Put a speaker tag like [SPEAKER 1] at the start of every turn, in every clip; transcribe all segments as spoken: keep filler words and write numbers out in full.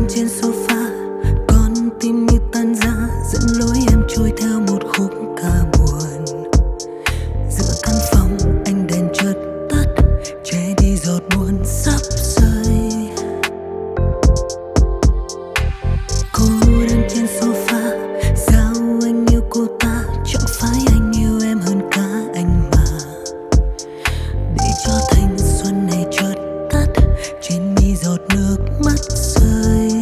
[SPEAKER 1] trên sofa, con tim như tan ra, dẫn lối em trôi theo một khúc ca buồn. Giữa căn phòng ánh đèn chợt tắt, che đi giọt buồn sắp rơi. Cô đơn trên sofa, sao anh yêu cô ta? Chẳng phải anh yêu em hơn cả anh mà. Để cho thanh xuân này chợt tắt, trên mi giọt nước mắt rơi.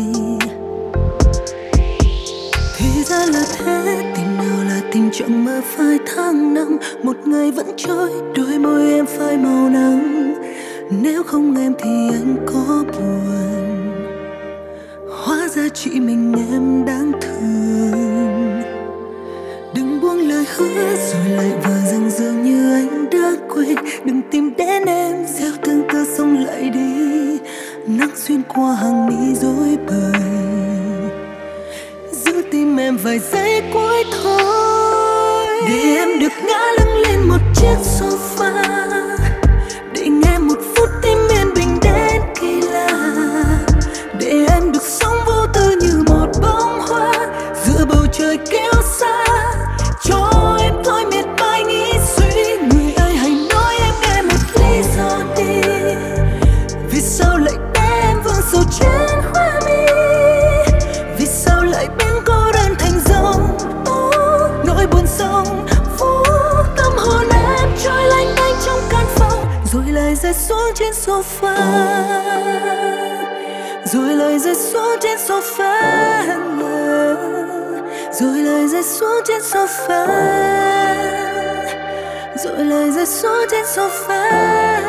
[SPEAKER 1] Thì ra là thế, tình nào là tình chẳng mơ phai tháng năm. Một ngày vẫn trôi, đôi môi em phai màu nắng. Nếu không em thì anh có buồn. Hóa ra chỉ mình em đáng thương. Đừng buông lời hứa rồi lại vờ rằng dường như anh đã quên. Đừng tìm đến em, gieo tương tư xong lại đi. Nắng xuyên qua hàng mi rối bời, giữ tim em vài giây cuối thôi. Để em được ngã lưng lên một chiếc sofa, để nghe một phút tim yên bình đến kỳ lạ. Để em được sống vô tư như một bông hoa giữa bầu trời kêu xa. Cho em thôi miệt mài nghĩ suy, người ơi hãy nói em nghe một lý do đi. Vì sao lại để em vương sầu trên hoa mi? Vì sao lại biến cô đơn thành dòng tố? Nỗi buồn sông phố tâm hồn em trôi lanh đanh trong căn phòng. Rồi lại rơi xuống trên sofa, rồi lại rơi xuống trên sofa, rồi lại rơi xuống trên sofa, rồi lại rơi xuống trên sofa.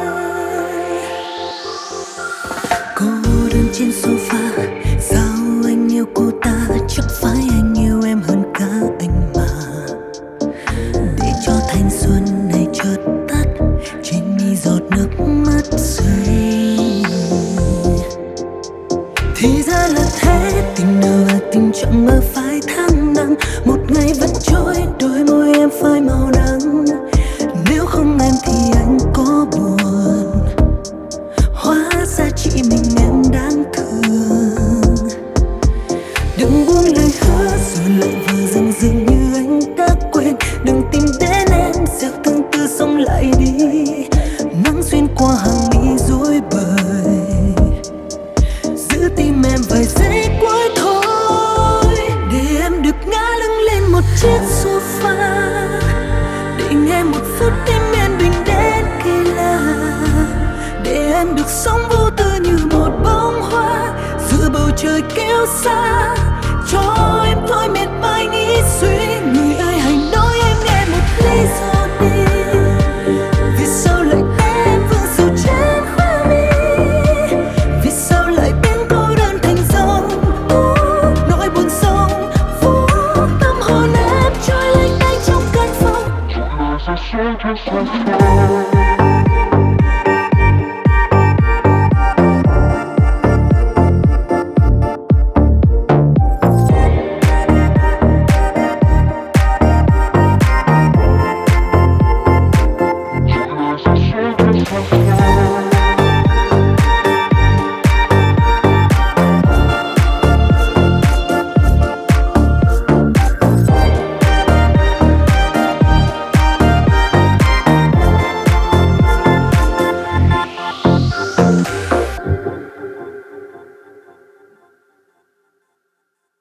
[SPEAKER 1] Cô đơn trên sofa, sao anh yêu cô ta? Chẳng phải anh yêu em hơn cả anh mà. Để cho thanh xuân này chợt tắt, trên mi giọt nước mắt rơi. Thì ra là thế, tình nào là tình chẳng mơ phai tháng năm. Một ngày vẫn trôi, đôi môi em phai màu nắng. Nếu không em thì anh có buồn. Hóa ra chỉ mình em đáng thương. Đừng buông lời hứa rồi lại vờ rằng dường như anh đã quên. Đừng tìm đến em, gieo tương tư xong lại đi. Nắng xuyên qua hàng mi rối bời, giữ tim em vài giây cuối thôi. Để em được ngã lưng lên một chiếc sofa, để nghe một phút tim yên bình đến kỳ lạ. Để em được sống vô tư như một bông hoa giữa bầu trời kêu xa. Cho em thôi miệt mài nghĩ suy, người ơi hãy nói em nghe một lý do đi. Vì sao lại để em vương sầu trên hoa mi? Vì sao lại biến cô đơn thành dòng tố? Nỗi buồn sông phố tâm hồn em trôi lênh đênh trong căn phòng.